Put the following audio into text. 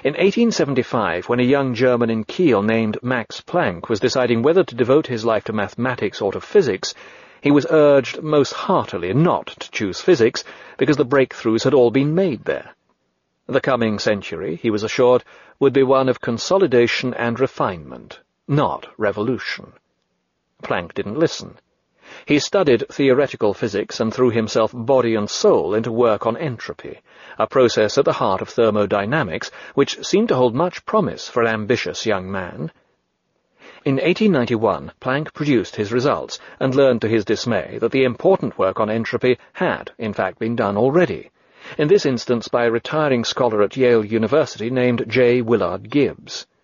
In 1875, when a young German in Kiel named Max Planck was deciding whether to devote his life to mathematics or to physics, he was urged most heartily not to choose physics because the breakthroughs had all been made there. The coming century, he was assured, would be one of consolidation and refinement, not revolution. Planck didn't listen. He studied theoretical physics and threw himself body and soul into work on entropy, a process at the heart of thermodynamics which seemed to hold much promise for an ambitious young man. In 1891, Planck produced his results and learned to his dismay that the important work on entropy had, in fact, been done already, in this instance by a retiring scholar at Yale University named J. Willard Gibbs.